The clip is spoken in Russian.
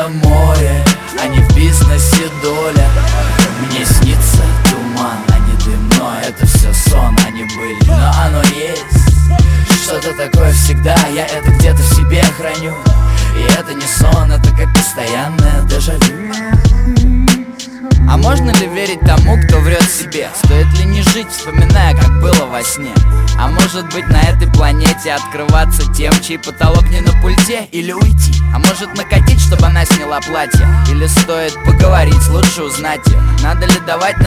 это море, а не в бизнесе доля. Мне снится туман, а не дым, но это все сон, а не быль. Но оно есть, что-то такое всегда, я это где-то в себе храню. И это не сон, это как постоянное дежавю. А можно ли верить тому, кто врет себе? Стоит ли не жить, вспоминая, как было во сне? А может быть на этой планете открываться тем, чей потолок не на пульте? Или уйти? А может накатить, чтобы она сняла платье? Или стоит поговорить, лучше узнать ее? Надо ли давать